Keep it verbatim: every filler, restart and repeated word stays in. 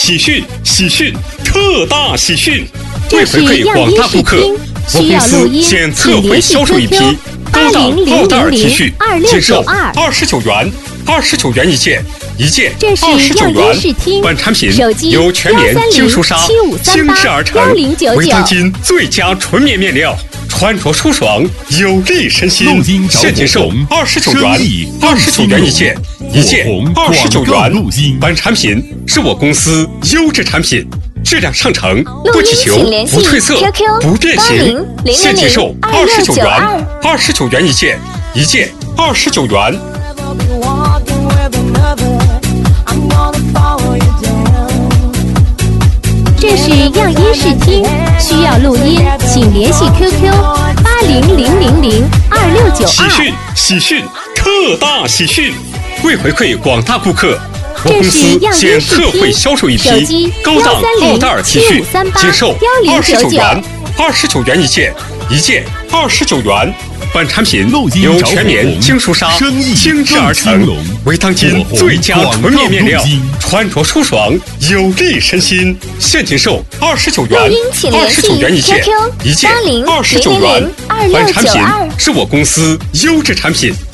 喜讯！喜讯！特大喜讯！为回馈广大顾客，我公司现特惠销售一批高档奥黛尔 T 恤，仅售二十九元，二十九元一件，一件二十九元。本产品由全棉精梳纱精制而成，为当今最佳纯棉面料，穿着舒爽，有利身心。现仅售二十九元，二十九元一件，一件二十九元。本产品是我公司优质产品。质量上乘，不起球，不褪色，不变形。现仅售二十九元，二十九元一件，一件二十九元。 这是样音视听，需要录音，请联系 Q Q 八零零零零二六九二。 喜讯！喜讯！特大喜讯！为回馈广大顾客。我公司现特惠销售一批高档奥黛尔 T 恤，仅售二十九元，二十九元一件，一件二十九元。本产品由全棉精梳纱精制而成，为当今最佳纯棉面料，穿着舒爽，有利身心。现仅售二十九元，二十九元一件，一件二十九元。本产品是我公司优质产品。